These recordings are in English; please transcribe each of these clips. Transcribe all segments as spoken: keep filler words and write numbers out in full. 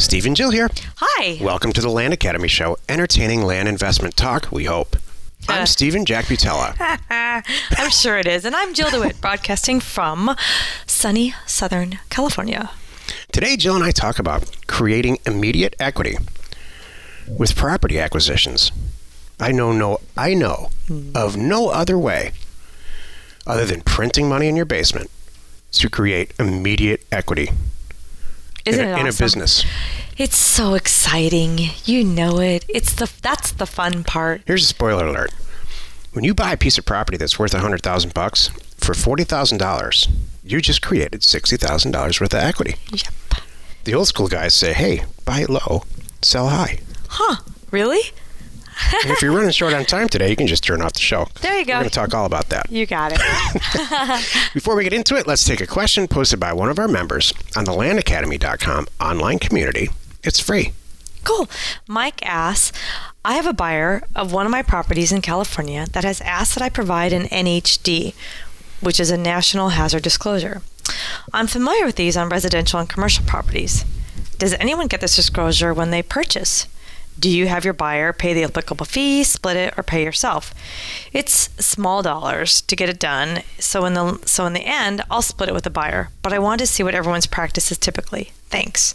Steve and Jill here. Hi. Welcome to the Land Academy Show, entertaining land investment talk, we hope. I'm Uh. Stephen Jack Butella. I'm sure it is. And I'm Jill DeWitt, broadcasting from sunny Southern California. Today, Jill and I talk about creating immediate equity with property acquisitions. I know no, I know of no other way other than printing money in your basement to create immediate equity Isn't in, a, it awesome? in a business. It's so exciting. You know it. It's the that's the fun part. Here's a spoiler alert. When you buy a piece of property that's worth one hundred thousand bucks for forty thousand dollars, you just created sixty thousand dollars worth of equity. Yep. The old school guys say, hey, buy it low, sell high. Huh. Really? And if you're running short on time today, you can just turn off the show. There you go. We're going to talk all about that. You got it. Before we get into it, let's take a question posted by one of our members on the land academy dot com online community. It's free. Cool. Mike asks, I have a buyer of one of my properties in California that has asked that I provide an N H D, which is a National Hazard Disclosure. I'm familiar with these on residential and commercial properties. Does anyone get this disclosure when they purchase? Do you have your buyer pay the applicable fee, split it, or pay yourself? It's small dollars to get it done, so in the so in the end, I'll split it with the buyer. But I want to see what everyone's practice is typically. Thanks.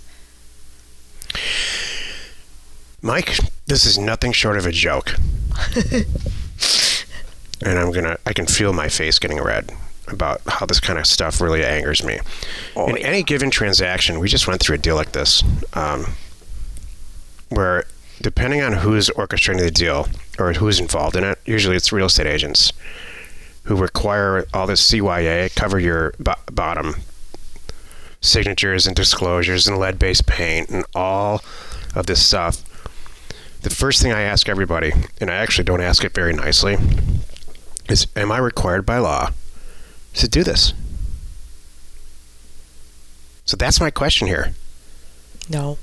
Mike, this is nothing short of a joke. And I'm going to, I can feel my face getting red about how this kind of stuff really angers me. Oh, in yeah. any given transaction, we just went through a deal like this, um, where depending on who's orchestrating the deal or who's involved in it, usually it's real estate agents who require all this C Y A, cover your bo- bottom signatures and disclosures and lead-based paint and all of this stuff. The first thing I ask everybody, and I actually don't ask it very nicely, is, am I required by law to do this? So that's my question here. No.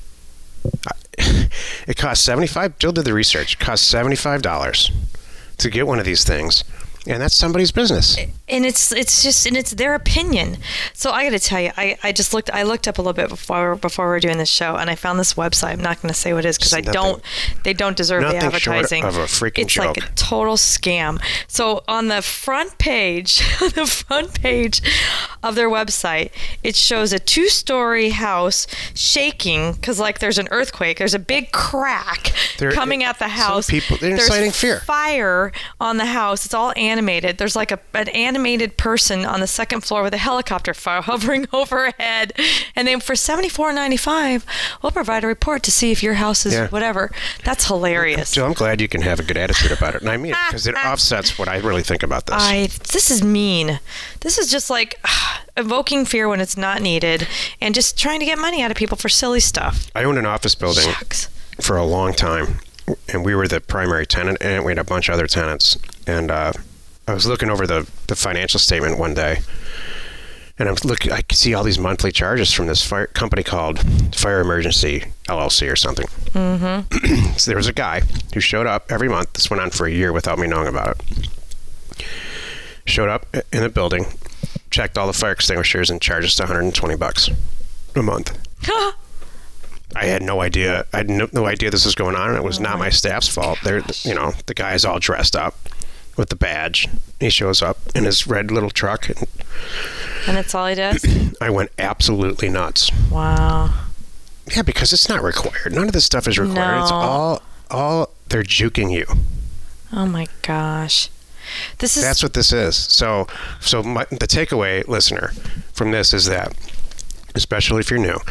It costs seventy-five dollars. Jill did the research. It costs seventy-five dollars to get one of these things, and that's somebody's business. And it's it's just and it's their opinion. So I got to tell you, I, I just looked I looked up a little bit before before we were doing this show, and I found this website. I'm not going to say what it is because I It's don't. They don't deserve the nothing short advertising. of a freaking it's joke. like a total scam. So on the front page, on the front page of their website, it shows a two-story house shaking because like there's an earthquake. There's a big crack There- coming at the some house. people- they're There's inciting fear. Fire on the house. It's all animated. There's like a an animated person on the second floor with a helicopter fire hovering overhead, and then for seventy-four ninety-five, we'll provide a report to see if your house is Yeah. whatever. That's hilarious. Jill, I'm glad you can have a good attitude about it, and I mean it because it offsets what I really think about this. I this is mean. This is just like evoking fear when it's not needed, and just trying to get money out of people for silly stuff. I owned an office building Shucks. for a long time, and we were the primary tenant, and we had a bunch of other tenants. And uh, I was looking over the, the financial statement one day, and I'm looking. I could see all these monthly charges from this fire company called Fire Emergency L L C or something. Mm-hmm. So there was a guy who showed up every month. This went on for a year without me knowing about it. Showed up in the building, checked all the fire extinguishers, and charged us one hundred twenty bucks a month. I had no idea. I had no, no idea this was going on, and it was not my staff's fault. They're, you know, the guy's all dressed up with the badge. He shows up in his red little truck, and And that's all he does? I went absolutely nuts. Wow. Yeah, because it's not required. None of this stuff is required. It's No. all, all they're juking you. Oh my gosh. This is That's what this is. So, so my, the takeaway, listener, from this is that, especially if you're new,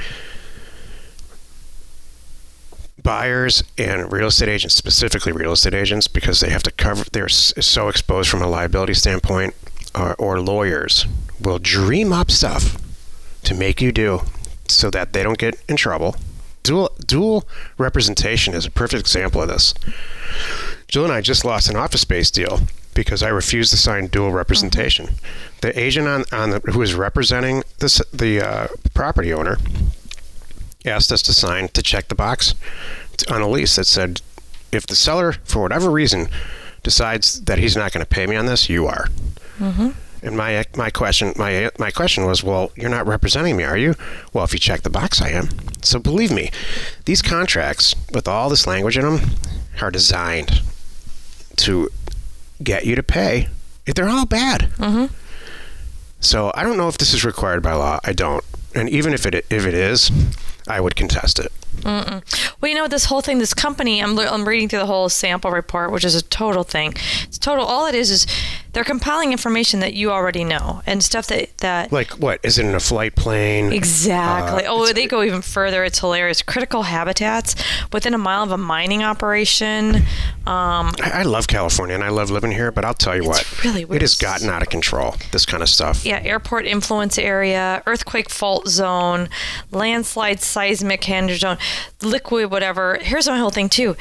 buyers and real estate agents, specifically real estate agents, because they have to cover, they're s- so exposed from a liability standpoint, or, or lawyers will dream up stuff to make you do so that they don't get in trouble. Dual, dual representation is a perfect example of this. Jill and I just lost an office space deal because I refused to sign dual representation. Mm-hmm. The agent on, on the, who was representing this, the uh, property owner asked us to sign to check the box on a lease that said, if the seller, for whatever reason, decides that he's not going to pay me on this, you are. Mm-hmm. And my my question my my question was, well, you're not representing me, are you? Well, if you check the box, I am. So believe me, these contracts with all this language in them are designed to get you to pay. They're all bad. Mm-hmm. So I don't know if this is required by law. I don't. And even if it if it is, I would contest it. Mm-mm. Well, you know, this whole thing, this company, I'm, I'm reading through the whole sample report, which is a total thing. It's total. All it is is they're compiling information that you already know and stuff that... that like what? Is it in a flight plane? Exactly. Uh, oh, they go even further. It's hilarious. Critical habitats within a mile of a mining operation. Um, I, I love California and I love living here, but I'll tell you it's what. really weird. It has gotten out of control, this kind of stuff. Yeah, airport influence area, earthquake fault zone, landslide seismic danger zone, liquid whatever. Here's my whole thing too.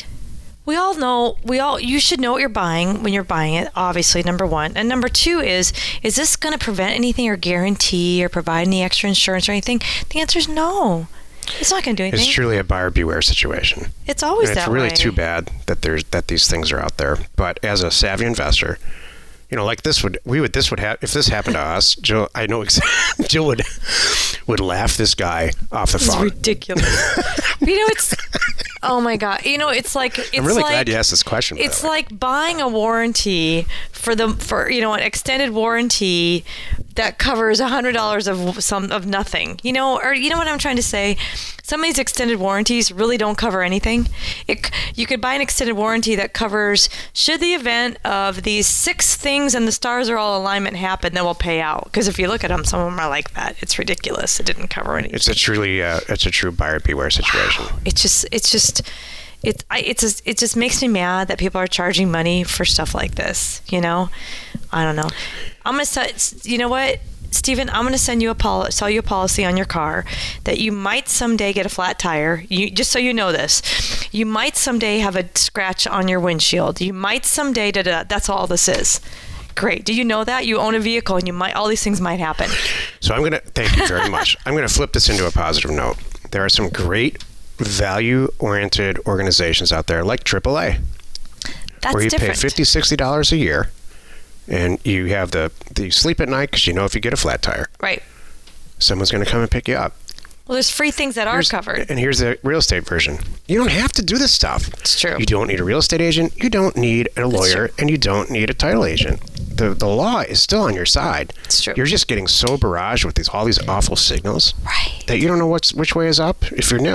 We all know, we all, you should know what you're buying when you're buying it, obviously, number one. And number two is, is this going to prevent anything or guarantee or provide any extra insurance or anything? The answer is no. It's not going to do anything. It's truly a buyer beware situation. It's always and that way. It's really way. too bad that there's that these things are out there. But as a savvy investor, you know, like this would we would this would have if this happened to us, Jill. I know exactly. Jill would would laugh this guy off the It's phone. ridiculous. You know, it's oh my god. You know, it's like it's I'm really like, glad you asked this question. by It's the way. like buying a warranty for the for you know an extended warranty that covers a hundred dollars of some of nothing. You know, or you know what I'm trying to say. Some of these extended warranties really don't cover anything. It, you could buy an extended warranty that covers should the event of these six things and the stars are all alignment happen, then we'll pay out. Because if you look at them, some of them are like that. It's ridiculous. It didn't cover anything. It's a truly uh, it's a true buyer beware situation. It's just it's just it I, it's just, it just makes me mad that people are charging money for stuff like this. You know, I don't know. I'm gonna set. You know what? Stephen, I'm going to send you a pol- sell you a policy on your car that you might someday get a flat tire. You just so you know this, you might someday have a scratch on your windshield. You might someday da da. That's all this is. Great. Do you know that you own a vehicle and you might all these things might happen? So I'm going to thank you very much. I'm going to flip this into a positive note. There are some great value-oriented organizations out there like triple A, That's where you different. pay fifty dollars, sixty dollars a year. And you have the, the you sleep at night because you know if you get a flat tire, Right. someone's going to come and pick you up. Well, there's free things that are Here's- covered. And here's the real estate version. You don't have to do this stuff. It's true. You don't need a real estate agent. You don't need a lawyer, true. and you don't need a title agent. The the law is still on your side. It's true. You're just getting so barraged with these all these awful signals Right. that you don't know what's which way is up if you're new.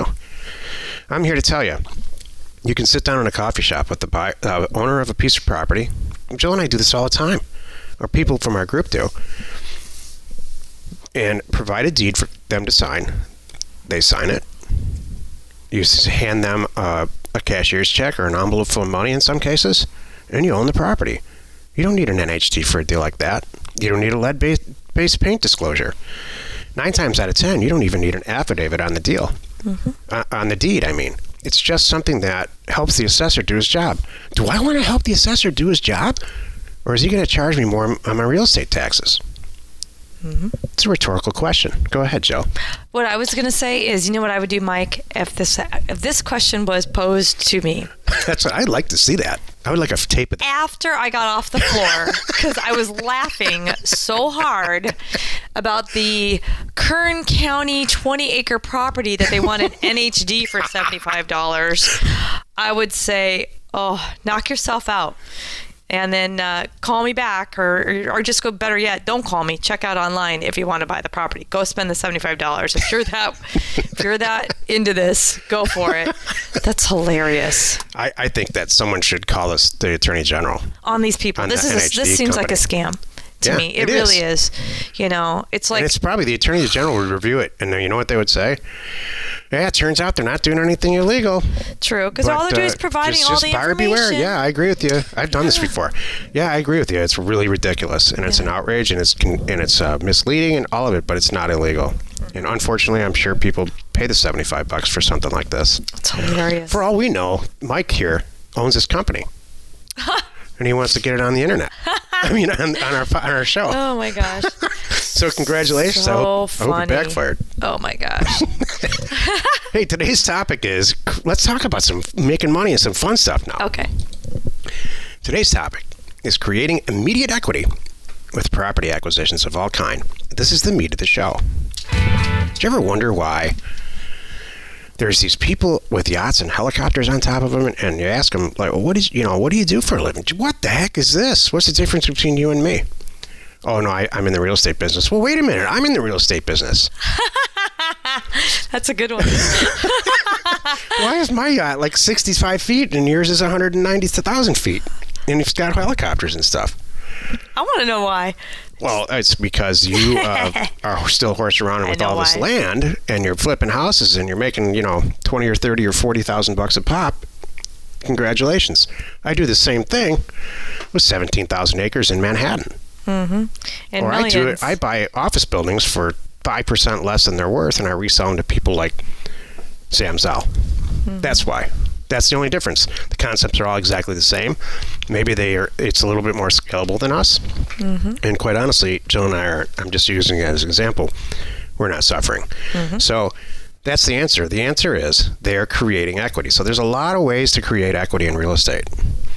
I'm here to tell you. You can sit down in a coffee shop with the buy, uh, owner of a piece of property. Jill and I do this all the time, or people from our group do, and provide a deed for them to sign. They sign it. You s- hand them uh, a cashier's check or an envelope full of money in some cases, and you own the property. You don't need an N H D for a deal like that. You don't need a lead-based based paint disclosure. Nine times out of ten, you don't even need an affidavit on the deal. Mm-hmm. Uh, on the deed, I mean. It's just something that helps the assessor do his job. Do I want to help the assessor do his job? Or is he going to charge me more on my real estate taxes? Mm-hmm. It's a rhetorical question. Go ahead, Joe. What I was going to say is, you know what I would do, Mike, if this if this question was posed to me That's what I'd like to see that. I would like a tape of that. after I got off the floor because I was laughing so hard about the Kern County twenty acre property that they wanted N H D for seventy-five dollars. I would say, oh, knock yourself out. And then uh, call me back, or, or just go. Better yet, don't call me. Check out online if you want to buy the property. Go spend the seventy-five dollars. If you're that, if you're that into this, go for it. That's hilarious. I, I think that someone should call us the Attorney General. On these people, On this the is N a, H D this seems like a company. scam to Yeah, me. It, it really is. is. You know, it's like And it's probably the Attorney General would review it. And then you know what they would say? Yeah, it turns out they're not doing anything illegal. true because all But, they're doing uh, is providing just, all just the buyer information. beware. Yeah, I agree with you. I've done this before. Yeah, I agree with you. It's really ridiculous, and it's Yeah. an outrage, and it's con- and it's uh, misleading, and all of it. But it's not illegal. And unfortunately, I'm sure people pay the seventy-five bucks for something like this. It's hilarious. For all we know, Mike here owns this company, and he wants to get it on the internet. I mean, on, on our on our show. Oh my gosh. So congratulations. So I, hope, I hope funny. it backfired. Oh my gosh. Hey, today's topic is let's talk about some making money and some fun stuff now. Okay. Today's topic is creating immediate equity with property acquisitions of all kind. This is the meat of the show. Did you ever wonder why there's these people with yachts and helicopters on top of them, and you ask them, like, well, what is, you know, what do you do for a living? What the heck is this? What's the difference between you and me? Oh, no, I, I'm in the real estate business. Well, wait a minute. I'm in the real estate business. That's a good one. Why is my yacht like sixty-five feet and yours is one hundred ninety thousand feet? And it's got helicopters and stuff. I want to know why. Well, it's because you uh, are still horsing around with all this why. land, and you're flipping houses, and you're making, you know, twenty or thirty or forty thousand bucks a pop. Congratulations! I do the same thing with seventeen thousand acres in Manhattan. Mm-hmm. And or millions. I do it. I buy office buildings for five percent less than they're worth, and I resell them to people like Sam Zell. Mm-hmm. That's why. That's the only difference. The concepts are all exactly the same. Maybe they are. It's a little bit more scalable than us. Mm-hmm. And quite honestly, Jill and I are. I'm just using it as an example. We're not suffering. Mm-hmm. So that's the answer. The answer is they are creating equity. So there's a lot of ways to create equity in real estate.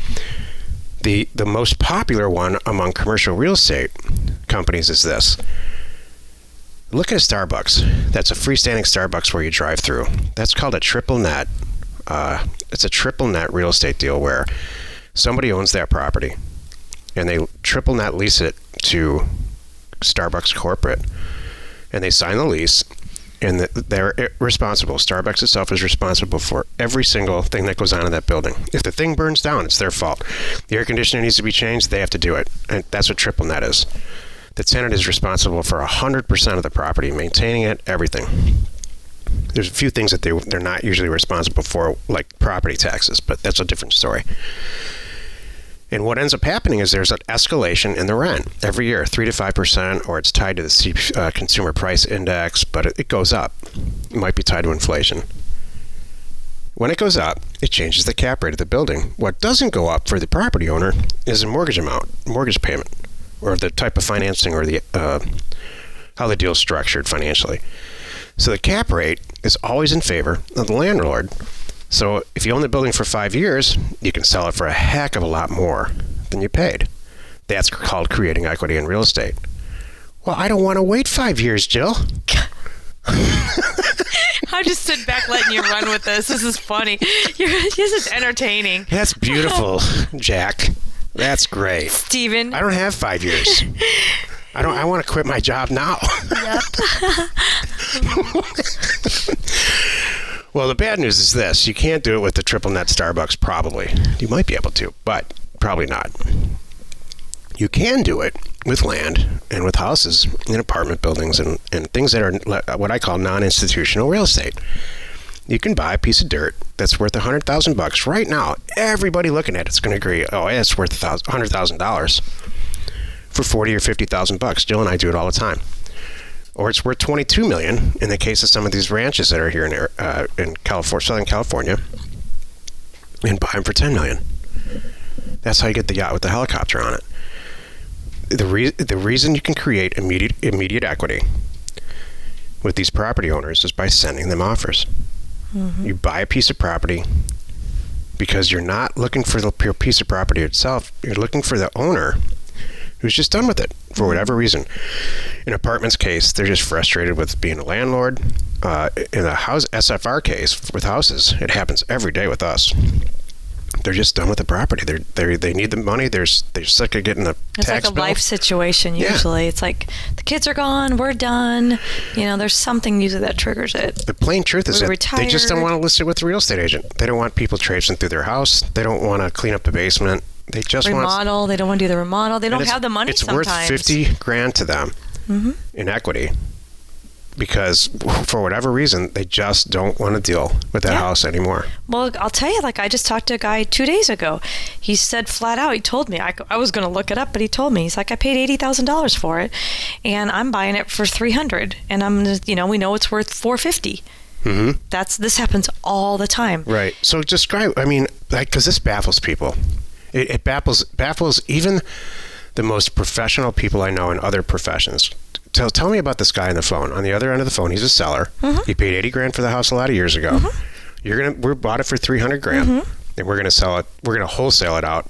The the most popular one among commercial real estate companies is this. Look at a Starbucks. That's a freestanding Starbucks where you drive through. That's called a triple net. Uh, it's a triple net real estate deal where somebody owns that property and they triple net lease it to Starbucks corporate, and they sign the lease, and they're responsible. Starbucks itself is responsible for every single thing that goes on in that building. If the thing burns down, it's their fault. The air conditioner needs to be changed, they have to do it. And that's what triple net is. The tenant is responsible for one hundred percent of the property, maintaining it, everything. There's a few things that they, they're not usually responsible for, like property taxes, but that's a different story. And what ends up happening is there's an escalation in the rent every year, three to five percent, or it's tied to the C P, uh, Consumer Price Index, but it, it goes up. It might be tied to inflation. When it goes up, it changes the cap rate of the building. What doesn't go up for the property owner is a mortgage amount, mortgage payment, or the type of financing, or the uh, how the deal is structured financially. So the cap rate is always in favor of the landlord. So if you own the building for five years, you can sell it for a heck of a lot more than you paid. That's called creating equity in real estate. Well, I don't want to wait five years, Jill. I just sit back letting you run with this. This is funny. You're, this is entertaining. That's beautiful, Jack. That's great. Steven. I don't have five years. I don't. I want to quit my job now. Yep. Well, the bad news is this. You can't do it with the triple net Starbucks, probably. You might be able to, but probably not. You can do it with land and with houses and apartment buildings and, and things that are what I call non-institutional real estate. You can buy a piece of dirt that's worth one hundred thousand bucks right now. Everybody looking at it's going to agree, oh, yeah, it's worth one hundred thousand dollars for forty or fifty thousand bucks. Jill and I do it all the time. Or it's worth twenty-two million dollars in the case of some of these ranches that are here in uh, in California, Southern California, and buy them for ten million dollars. That's how you get the yacht with the helicopter on it. The re- the reason you can create immediate immediate equity with these property owners is by sending them offers. Mm-hmm. You buy a piece of property because you're not looking for the pure piece of property itself. You're looking for the owner who's just done with it for whatever reason. In apartments case, they're just frustrated with being a landlord. Uh, in a house S F R case with houses, it happens every day with us. They're just done with the property. They're they they need the money. They're they're sick of getting the it's tax like a bill. life situation usually. Yeah. It's like the kids are gone, we're done. You know, there's something usually that triggers it. The plain truth is we're that retired. They just don't want to list it with the real estate agent. They don't want people traipsing through their house. They don't want to clean up the basement. They just remodel. Want they don't want to do the remodel. They don't have the money it's sometimes. It's worth fifty grand to them mm-hmm. in equity because for whatever reason, they just don't want to deal with that yeah. house anymore. Well, I'll tell you, like I just talked to a guy two days ago. He said flat out, he told me, I, I was going to look it up, but he told me, he's like, I paid eighty thousand dollars for it and I'm buying it for three hundred and I'm, you know, we know it's worth four fifty. Mm-hmm. That's, this happens all the time. Right. So describe, I mean, like, because this baffles people. It, it baffles baffles even the most professional people I know in other professions. Tell tell me about this guy on the phone. On the other end of the phone, he's a seller. Mm-hmm. He paid eighty grand for the house a lot of years ago. Mm-hmm. You're gonna we bought it for three hundred grand, mm-hmm. and we're gonna sell it. We're gonna wholesale it out for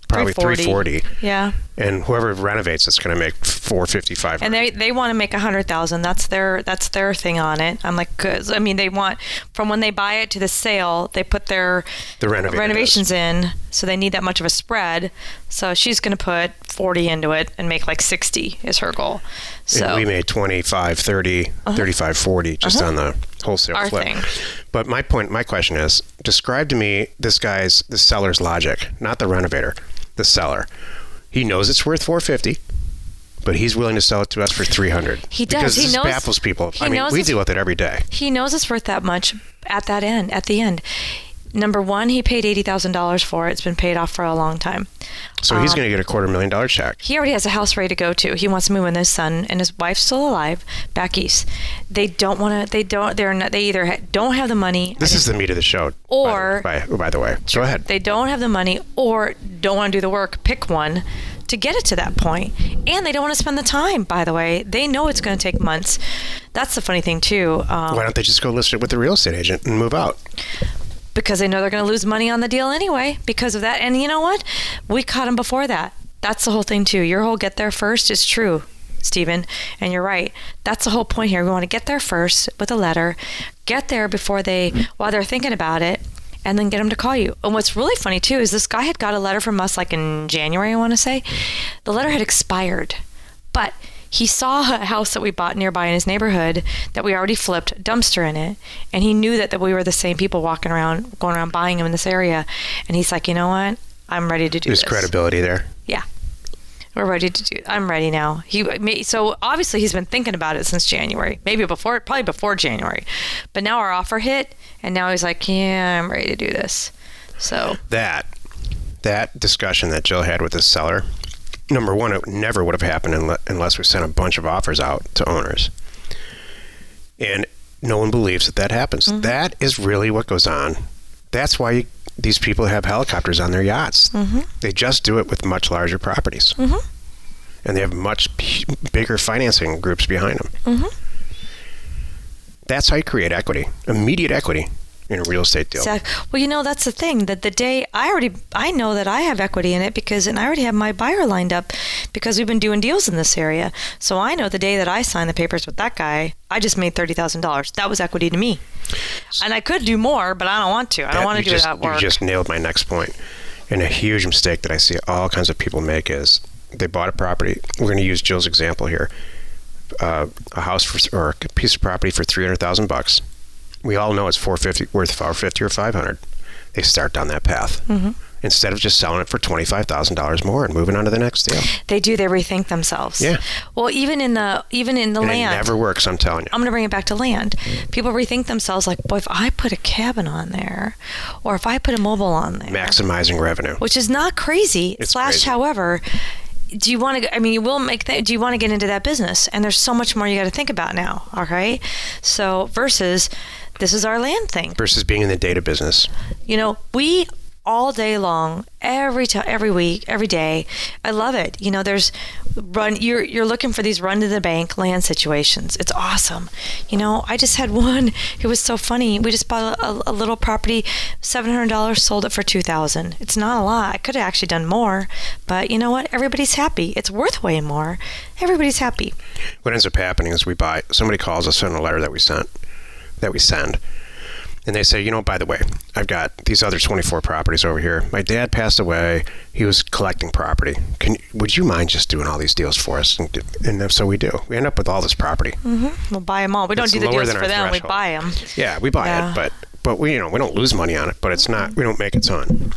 probably three forty. Yeah. And whoever renovates it's going to make four fifty, five hundred. And they they want to make a hundred thousand. That's their that's their thing on it. I'm like, cause, I mean, they want from when they buy it to the sale, they put their the renovations in, so they need that much of a spread. So she's going to put forty into it and make like sixty is her goal. So and we made twenty-five, thirty, uh-huh. thirty-five, forty just uh-huh. on the wholesale Our flip. Thing. But my point, my question is, describe to me this guy's, the seller's logic, not the renovator, the seller. He knows it's worth four fifty, but he's willing to sell it to us for three hundred. He does. Because he this knows, baffles people. He I mean, knows we deal with it every day. He knows it's worth that much at that end, at the end. Number one, he paid eighty thousand dollars for it. It's been paid off for a long time. So um, he's going to get a quarter million dollar check. He already has a house ready to go to. He wants to move in with his son and his wife's still alive back east. They don't want to, they don't, they're not, they either ha- don't have the money. This is the meat of the show. Or, by the, by, by the way, go ahead. They don't have the money or don't want to do the work. Pick one to get it to that point. And they don't want to spend the time, by the way. They know it's going to take months. That's the funny thing, too. Um, Why don't they just go list it with the real estate agent and move out? Because they know they're going to lose money on the deal anyway because of that. And you know what? We caught them before that. That's the whole thing, too. Your whole get there first is true, Stephen. And you're right. That's the whole point here. We want to get there first with a letter, get there before they, while they're thinking about it, and then get them to call you. And what's really funny, too, is this guy had got a letter from us like in January, I want to say. The letter had expired. But he saw a house that we bought nearby in his neighborhood that we already flipped, dumpster in it, and he knew that, that we were the same people walking around, going around buying them in this area. And he's like, you know what? I'm ready to do There's this. There's credibility there. Yeah. We're ready to do it. I'm ready now. He So obviously he's been thinking about it since January, maybe before, probably before January. But now our offer hit, and now he's like, yeah, I'm ready to do this. So That, that discussion that Jill had with the seller, number one, it never would have happened unless we sent a bunch of offers out to owners. And no one believes that that happens. Mm-hmm. That is really what goes on. That's why you, these people have helicopters on their yachts. Mm-hmm. They just do it with much larger properties. Mm-hmm. And they have much p- bigger financing groups behind them. Mm-hmm. That's how you create equity, immediate equity. In a real estate deal. Exactly. Well, you know, that's the thing, that the day I already, I know that I have equity in it because, and I already have my buyer lined up because we've been doing deals in this area. So I know the day that I signed the papers with that guy, I just made thirty thousand dollars. That was equity to me. And I could do more, but I don't want to. I don't want to do just, that work. You just nailed my next point. And a huge mistake that I see all kinds of people make is they bought a property. We're going to use Jill's example here. Uh, a house for, or a piece of property for three hundred thousand bucks. We all know it's four fifty worth four fifty or five hundred. They start down that path mm-hmm. instead of just selling it for twenty five thousand dollars more and moving on to the next deal. They do. They rethink themselves. Yeah. Well, even in the even in the and land, it never works. I'm telling you. I'm going to bring it back to land. People rethink themselves like, boy, if I put a cabin on there, or if I put a mobile on there, maximizing revenue, which is not crazy. It's slash, crazy. However. Do you want to, I mean, you will make that, do you want to get into that business? And there's so much more you got to think about now, all right? So, versus, this is our land thing. Versus being in the data business. You know, we, all day long, every time, every week, every day, I love it. You know, there's run, you're you're looking for these run to the bank land situations. It's awesome. You know, I just had one, it was so funny. We just bought a, a little property, seven hundred dollars, sold it for two thousand dollars. It's not a lot. I could have actually done more, but you know what? Everybody's happy. It's worth way more. Everybody's happy. What ends up happening is we buy, somebody calls us on a letter that we sent, that we send. And they say, you know, by the way, I've got these other twenty-four properties over here. My dad passed away. He was collecting property. Can would you mind just doing all these deals for us? And, and so we do. We end up with all this property. Mm-hmm. We'll buy them all. We don't it's do the deals for them. Threshold. We buy them. Yeah, we buy yeah. it, but but we you know we don't lose money on it. But it's not. We don't make a ton.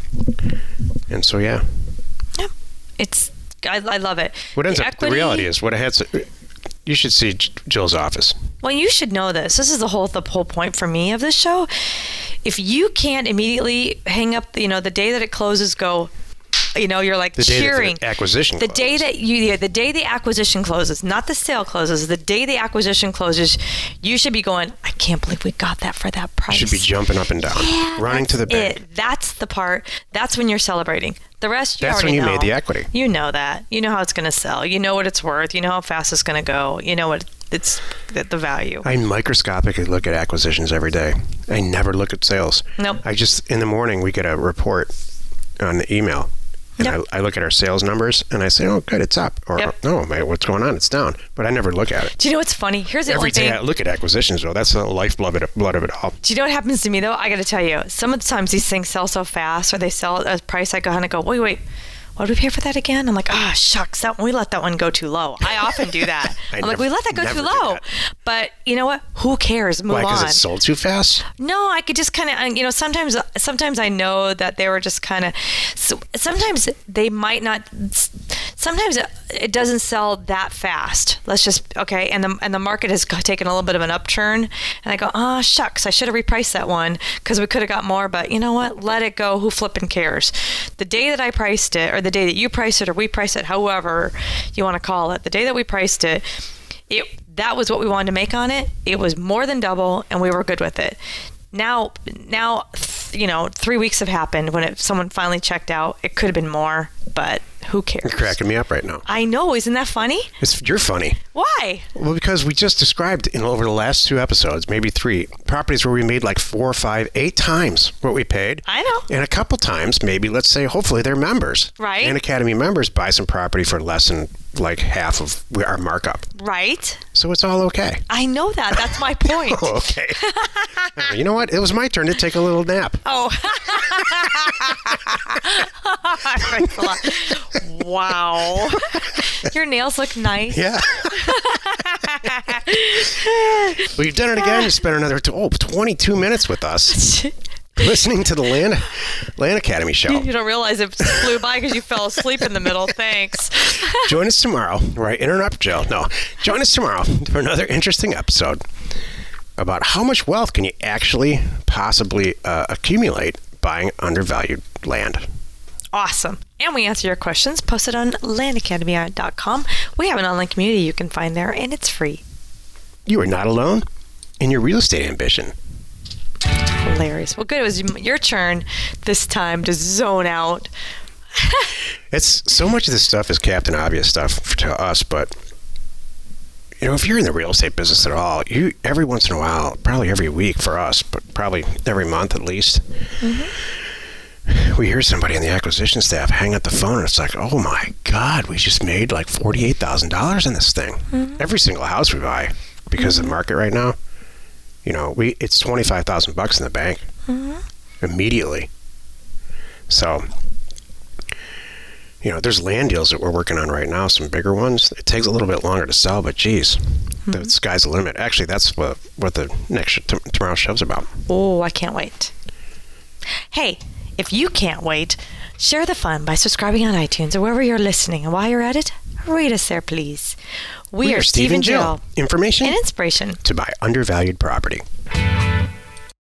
And so yeah. Yeah, it's. I, I love it. What ends the up equity, the reality is what I had. You should see Jill's office. Well, you should know this. This is the whole the whole point for me of this show. If you can't immediately hang up, you know, the day that it closes, go, you know, you're like the day cheering. That the acquisition the closes. day that you, yeah, the day the acquisition closes, not the sale closes. The day the acquisition closes, you should be going, I can't believe we got that for that price. You should be jumping up and down, yeah, running to the bank. It. That's the part. That's when you're celebrating. The rest, you That's already when you know. made the equity. You know that. You know how it's going to sell. You know what it's worth. You know how fast it's going to go. You know what it's the, the value. I microscopically look at acquisitions every day. I never look at sales. Nope. I just, in the morning, we get a report on the email. And Yep. I, I look at our sales numbers and I say, oh, good, it's up. Or, Yep. no, mate, what's going on? It's down. But I never look at it. Do you know what's funny? Here's the Every only day thing. I look at acquisitions, though. That's the lifeblood of it, blood of it all. Do you know what happens to me though? I got to tell you, some of the times these things sell so fast, or they sell at a price I go and I go, wait, wait, what did we pay for that again? I'm like, ah, shucks, that we let that one go too low. I often do that. I I'm like, never- we let that go never too do low. that. But you know what? Who cares? Move Why? Because on. it sold too fast? No, I could just kind of, you know, sometimes, sometimes I know that they were just kind of, so, sometimes they might not, sometimes it doesn't sell that fast. Let's just, okay. And the, and the market has taken a little bit of an upturn. And I go, oh, shucks, I should have repriced that one because we could have got more, but you know what? Let it go. Who flipping cares? The day that I priced it, or the day that you priced it, or we priced it, however you want to call it, the day that we priced it, it, that was what we wanted to make on it. It was more than double, and we were good with it. Now, now, you know, three weeks have happened when it, someone finally checked out. It could have been more, but who cares? You're cracking me up right now. I know. Isn't that funny? It's, you're funny. Why? Well, because we just described in over the last two episodes, maybe three, properties where we made like four, five, eight times what we paid. I know. And a couple times, maybe, let's say, hopefully they're members. Right. And Academy members buy some property for less than like half of our markup. Right? So it's all okay. I know that. That's my point. Oh, okay. You know what? It was my turn to take a little nap. Oh. Thanks a lot. Wow. Your nails look nice. Yeah. We've done it again. You spent another oh, twenty-two minutes with us listening to the Land, Land Academy show. You don't realize it flew by because you fell asleep in the middle. Thanks. Join us tomorrow, where I interrupt Joe. No, join us tomorrow for another interesting episode about how much wealth can you actually possibly uh, accumulate buying undervalued land. Awesome. And we answer your questions posted on land academy dot com. We have an online community you can find there, and it's free. You are not alone in your real estate ambition. Hilarious. Well, good. It was your turn this time to zone out. It's so much of this stuff is Captain Obvious stuff to us, but you know, if you're in the real estate business at all, you every once in a while, probably every week for us, but probably every month at least, mm-hmm. we hear somebody on the acquisition staff hang up the phone, and it's like, oh my God, we just made like forty-eight thousand dollars in this thing. Mm-hmm. Every single house we buy, because mm-hmm. of the market right now, you know, we it's twenty-five thousand bucks in the bank mm-hmm. immediately. So, you know, there's land deals that we're working on right now, some bigger ones. It takes a little bit longer to sell, but geez, mm-hmm. the sky's the limit. Actually, that's what what the next t- tomorrow's show's about. Oh, I can't wait. Hey, if you can't wait, share the fun by subscribing on iTunes or wherever you're listening. And while you're at it, rate us there, please. We, we are are Steve and Jill. Information and inspiration to buy undervalued property.